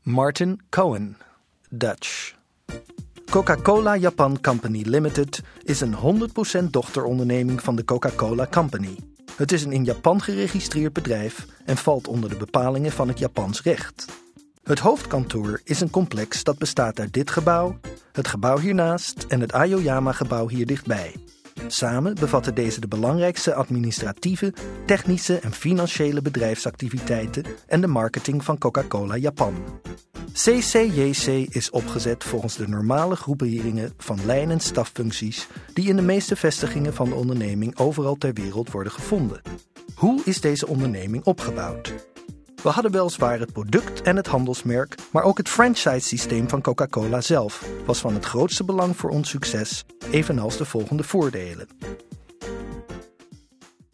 Martin Cohen, Dutch. Coca-Cola Japan Company Limited is een 100% dochteronderneming van de Coca-Cola Company. Het is een in Japan geregistreerd bedrijf en valt onder de bepalingen van het Japans recht. Het hoofdkantoor is een complex dat bestaat uit dit gebouw, het gebouw hiernaast en het Aoyama-gebouw hier dichtbij. Samen bevatten deze de belangrijkste administratieve, technische en financiële bedrijfsactiviteiten en de marketing van Coca-Cola Japan. CCJC is opgezet volgens de normale groeperingen van lijn- en staffuncties die in de meeste vestigingen van de onderneming overal ter wereld worden gevonden. Hoe is deze onderneming opgebouwd? We hadden weliswaar het product en het handelsmerk, maar ook het franchise-systeem van Coca-Cola zelf was van het grootste belang voor ons succes, evenals de volgende voordelen.